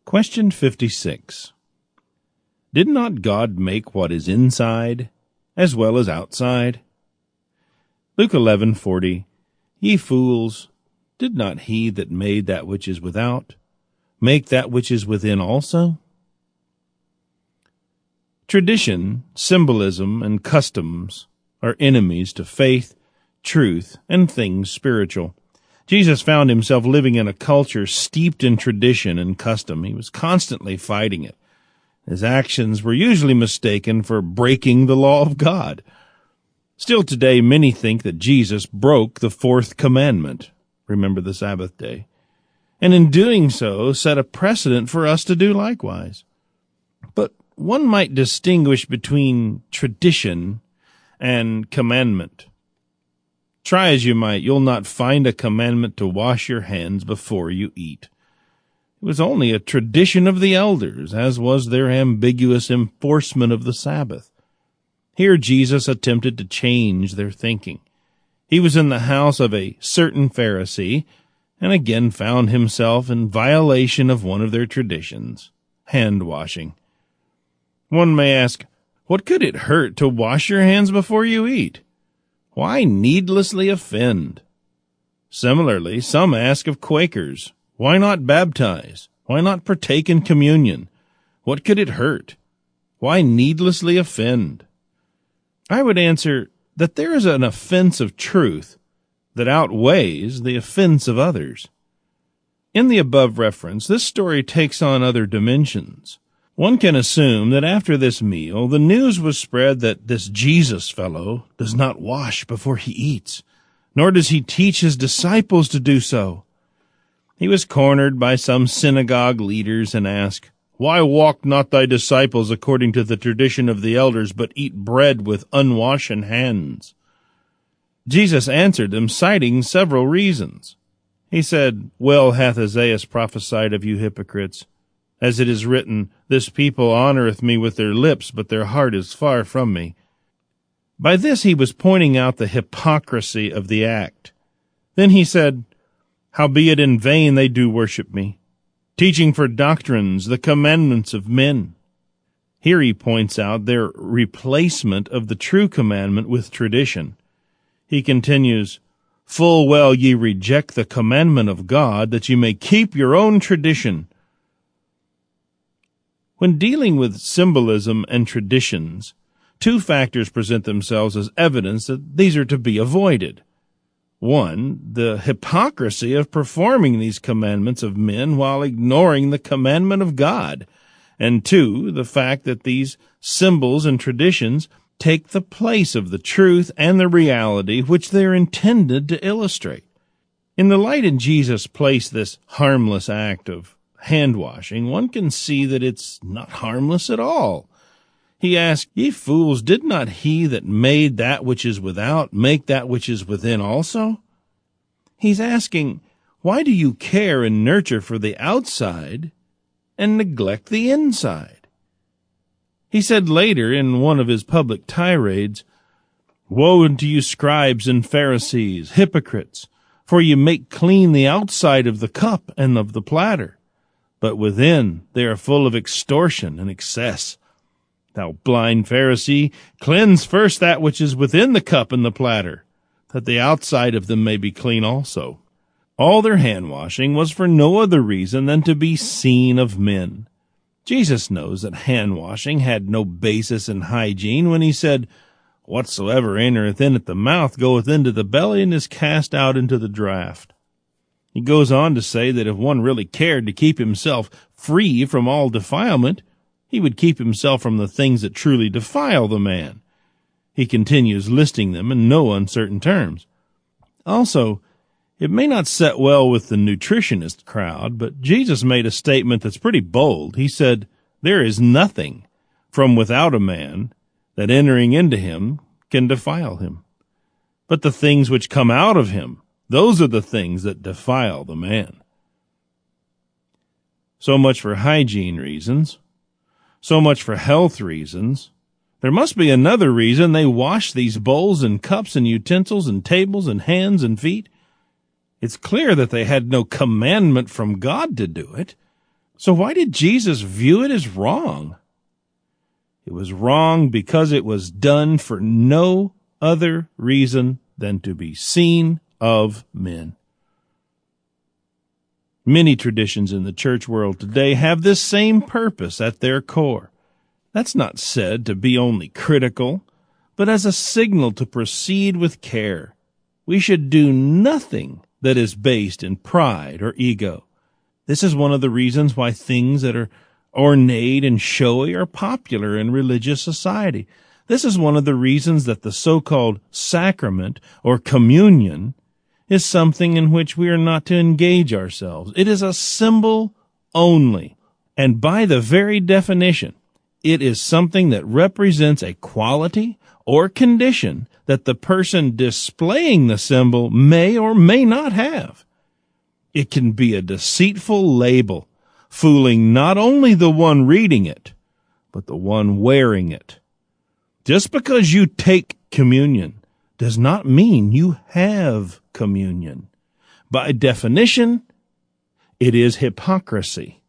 Question 56. Did not God make what is inside as well as outside? Luke 11:40. Ye fools, did not he that made that which is without make that which is within also? Tradition, symbolism, and customs are enemies to faith, truth, and things spiritual. Jesus found himself living in a culture steeped in tradition and custom. He was constantly fighting it. His actions were usually mistaken for breaking the law of God. Still today, many think that Jesus broke the fourth commandment, remember the Sabbath day, and in doing so set a precedent for us to do likewise. But one might distinguish between tradition and commandment. Try as you might, you'll not find a commandment to wash your hands before you eat. It was only a tradition of the elders, as was their ambiguous enforcement of the Sabbath. Here Jesus attempted to change their thinking. He was in the house of a certain Pharisee, and again found himself in violation of one of their traditions, hand-washing. One may ask, what could it hurt to wash your hands before you eat? Why needlessly offend? Similarly, some ask of Quakers, why not baptize? Why not partake in communion? What could it hurt? Why needlessly offend? I would answer that there is an offense of truth that outweighs the offense of others. In the above reference, this story takes on other dimensions. One can assume that after this meal, the news was spread that this Jesus fellow does not wash before he eats, nor does he teach his disciples to do so. He was cornered by some synagogue leaders and asked, Why walk not thy disciples according to the tradition of the elders, but eat bread with unwashen hands? Jesus answered them, citing several reasons. He said, Well hath Isaiah prophesied of you hypocrites. As it is written, This people honoreth me with their lips, but their heart is far from me. By this he was pointing out the hypocrisy of the act. Then he said, Howbeit in vain they do worship me, teaching for doctrines the commandments of men. Here he points out their replacement of the true commandment with tradition. He continues, Full well ye reject the commandment of God, that ye may keep your own tradition. When dealing with symbolism and traditions, two factors present themselves as evidence that these are to be avoided. One, the hypocrisy of performing these commandments of men while ignoring the commandment of God. And two, the fact that these symbols and traditions take the place of the truth and the reality which they are intended to illustrate. In the light in Jesus placed this harmless act of hand-washing, one can see that it's not harmless at all. He asked, Ye fools, did not he that made that which is without make that which is within also? He's asking, why do you care and nurture for the outside and neglect the inside? He said later in one of his public tirades, Woe unto you scribes and Pharisees, hypocrites, for ye make clean the outside of the cup and of the platter, but within they are full of extortion and excess. Thou blind Pharisee, cleanse first that which is within the cup and the platter, that the outside of them may be clean also. All their hand-washing was for no other reason than to be seen of men. Jesus knows that hand-washing had no basis in hygiene when he said, Whatsoever entereth in at the mouth goeth into the belly and is cast out into the draught. He goes on to say that if one really cared to keep himself free from all defilement, he would keep himself from the things that truly defile the man. He continues listing them in no uncertain terms. Also, it may not set well with the nutritionist crowd, but Jesus made a statement that's pretty bold. He said, There is nothing from without a man that entering into him can defile him. But the things which come out of him, those are the things that defile the man. So much for hygiene reasons. So much for health reasons. There must be another reason they wash these bowls and cups and utensils and tables and hands and feet. It's clear that they had no commandment from God to do it. So why did Jesus view it as wrong? It was wrong because it was done for no other reason than to be seen of men. Many traditions in the church world today have this same purpose at their core. That's not said to be only critical, but as a signal to proceed with care. We should do nothing that is based in pride or ego. This is one of the reasons why things that are ornate and showy are popular in religious society. This is one of the reasons that the so-called sacrament or communion is something in which we are not to engage ourselves. It is a symbol only, and by the very definition, it is something that represents a quality or condition that the person displaying the symbol may or may not have. It can be a deceitful label, fooling not only the one reading it, but the one wearing it. Just because you take communion does not mean you have communion. By definition, it is hypocrisy.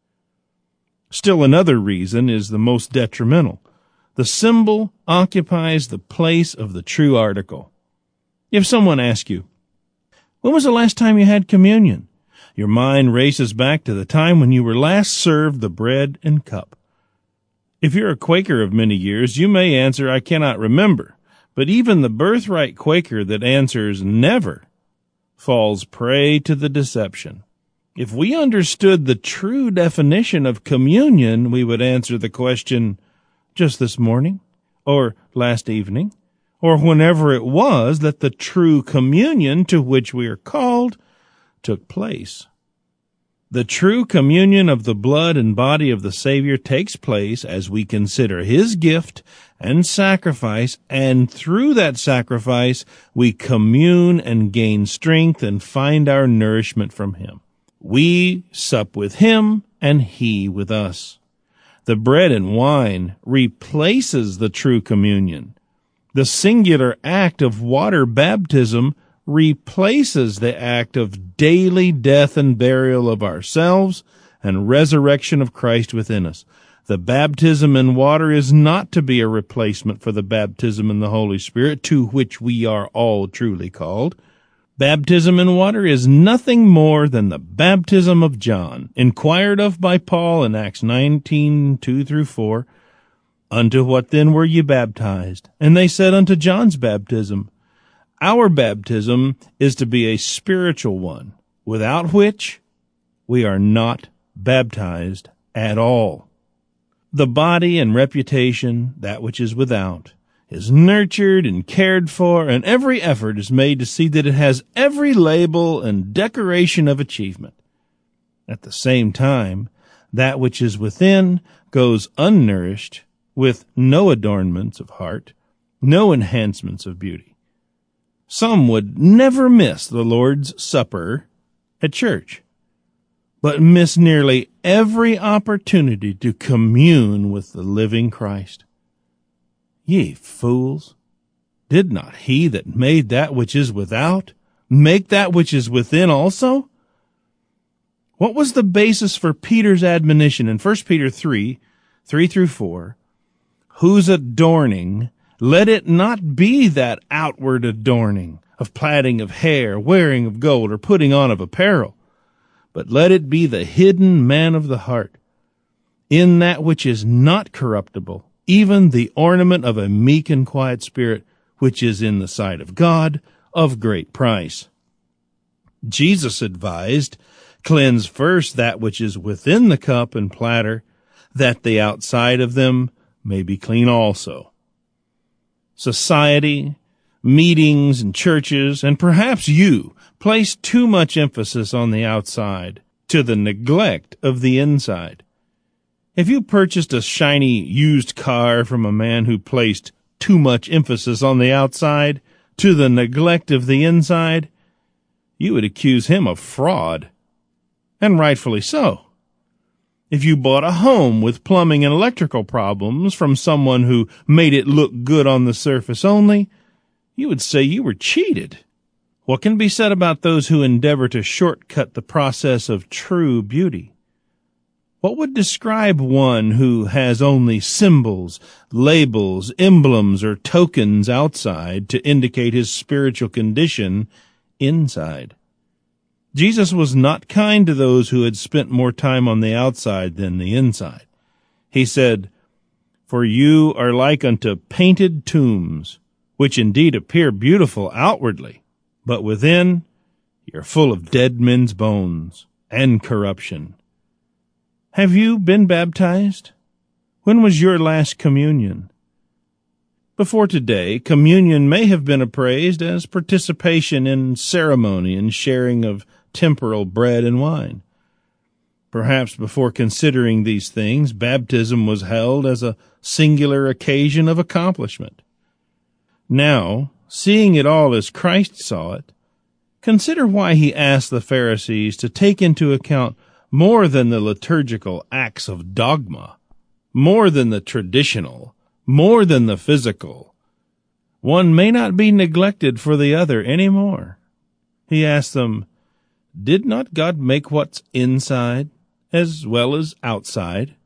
Still another reason is the most detrimental. The symbol occupies the place of the true article. If someone asks you, "When was the last time you had communion?" your mind races back to the time when you were last served the bread and cup. If you're a Quaker of many years, you may answer, "I cannot remember." But even the birthright Quaker that answers never falls prey to the deception. If we understood the true definition of communion, we would answer the question, "Just this morning," or "last evening," or whenever it was that the true communion to which we are called took place. The true communion of the blood and body of the Savior takes place as we consider his gift and sacrifice, and through that sacrifice we commune and gain strength and find our nourishment from him. We sup with him and he with us. The bread and wine replaces the true communion. The singular act of water baptism replaces the act of daily death and burial of ourselves and resurrection of Christ within us. The baptism in water is not to be a replacement for the baptism in the Holy Spirit, to which we are all truly called. Baptism in water is nothing more than the baptism of John, inquired of by Paul in Acts 19:2-4. "Unto what then were ye baptized? And they said, Unto John's baptism." Our baptism is to be a spiritual one, without which we are not baptized at all. The body and reputation, that which is without, is nurtured and cared for, and every effort is made to see that it has every label and decoration of achievement. At the same time, that which is within goes unnourished, with no adornments of heart, no enhancements of beauty. Some would never miss the Lord's Supper at church, but miss nearly every opportunity to commune with the living Christ. Ye fools, did not he that made that which is without make that which is within also? What was the basis for Peter's admonition in 1 Peter 3:3-4? Whose adorning, let it not be that outward adorning of plaiting of hair, wearing of gold, or putting on of apparel, but let it be the hidden man of the heart, in that which is not corruptible, even the ornament of a meek and quiet spirit, which is in the sight of God of great price. Jesus advised, cleanse first that which is within the cup and platter, that the outside of them may be clean also. Society, meetings, and churches, and perhaps you, place too much emphasis on the outside to the neglect of the inside. If you purchased a shiny used car from a man who placed too much emphasis on the outside to the neglect of the inside, you would accuse him of fraud, and rightfully so. If you bought a home with plumbing and electrical problems from someone who made it look good on the surface only, you would say you were cheated. What can be said about those who endeavor to shortcut the process of true beauty? What would describe one who has only symbols, labels, emblems, or tokens outside to indicate his spiritual condition inside? Jesus was not kind to those who had spent more time on the outside than the inside. He said, "For you are like unto painted tombs, which indeed appear beautiful outwardly, but within you're full of dead men's bones and corruption." Have you been baptized? When was your last communion? Before today, communion may have been appraised as participation in ceremony and sharing of temporal bread and wine. Perhaps before considering these things, baptism was held as a singular occasion of accomplishment. Now, seeing it all as Christ saw it, consider why he asked the Pharisees to take into account more than the liturgical acts of dogma, more than the traditional, more than the physical. One may not be neglected for the other any more. He asked them, "Did not God make what's inside as well as outside?"